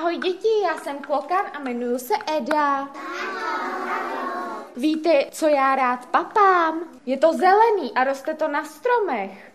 Ahoj děti, já jsem klokan a jmenuji se Eda. Víte, co já rád papám? Je to zelený a roste to na stromech.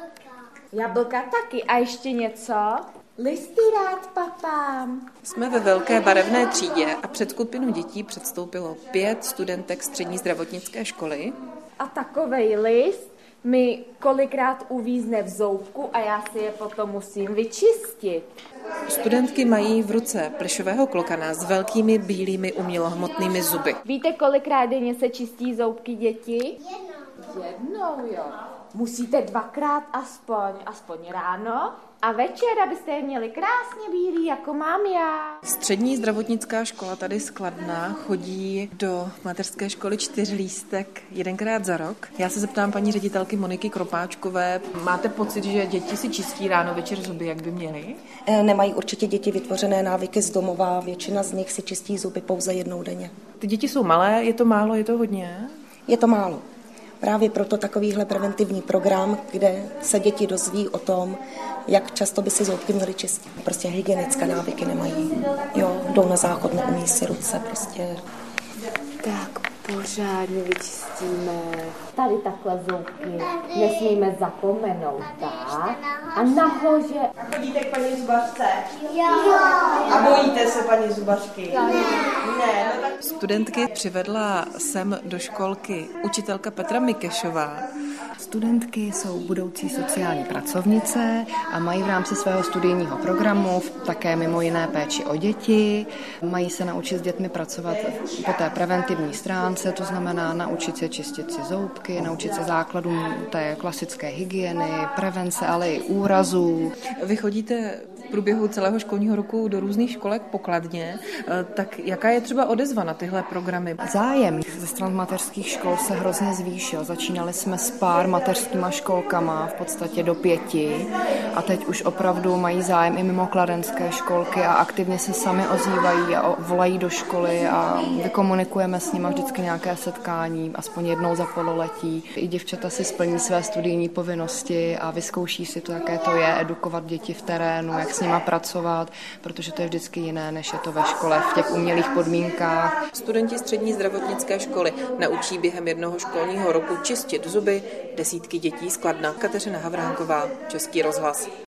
Jablka taky. A ještě něco? Listy rád papám. Jsme ve velké barevné třídě a před skupinu dětí předstoupilo 5 studentek střední zdravotnické školy. A takovej list mi kolikrát uvízne v zoubku a já si je potom musím vyčistit. Studentky mají v ruce plišového klokana s velkými bílými umělohmotnými zuby. Víte, kolikrát denně se čistí zoubky děti? Jednou, jo. Musíte 2krát aspoň ráno a večer, abyste je měli krásně bílý, jako mám já. Střední zdravotnická škola tady z Kladna chodí do mateřské školy 4lístek 1krát za rok. Já se zeptám paní ředitelky Moniky Kropáčkové. Máte pocit, že děti si čistí ráno večer zuby, jak by měly? Nemají určitě děti vytvořené návyky z domova, většina z nich si čistí zuby pouze jednou denně. Ty děti jsou malé, je to málo, je to hodně? Je to málo. Právě proto takovýhle preventivní program, kde se děti dozví o tom, jak často by si zoubky měly čistit. Prostě hygienické návyky nemají. Jo, jdou na záchod, neumí si ruce prostě. Tak pořádně vyčistíme. Tady takhle zoubky nesmíme zapomenout, tak? A nahoře. A chodíte k paní zubařce? Jo. A bojíte se paní zubařky? Ne. No tak... Studentky přivedla sem do školky učitelka Petra Mikešová. Studentky jsou budoucí sociální pracovnice a mají v rámci svého studijního programu také mimo jiné péči o děti. Mají se naučit s dětmi pracovat po té preventivní stránce, to znamená naučit se čistit si zoubky, naučit se základům té klasické hygieny, prevence, ale i úrazů. Vy chodíte v průběhu celého školního roku do různých školek po Kladně, tak jaká je třeba odezva na tyhle programy? Zájem ze stran mateřských škol se hrozně zvýšil. Začínali jsme s pár mateřskýma školkama, v podstatě do 5, a teď už opravdu mají zájem i mimo kladenské školky a aktivně se sami ozývají a volají do školy a vykomunikujeme s nimi vždycky nějaké setkání, aspoň jednou za pololetí. I děvčata si splní své studijní povinnosti a vyzkouší si to, jaké to je edukovat děti v terénu, jak s nima pracovat, protože to je vždycky jiné, než je to ve škole v těch umělých podmínkách. Studenti střední zdravotnické školy naučí během jednoho školního roku čistit zuby desítky dětí z Kladna. Kateřina Havránková, Český rozhlas.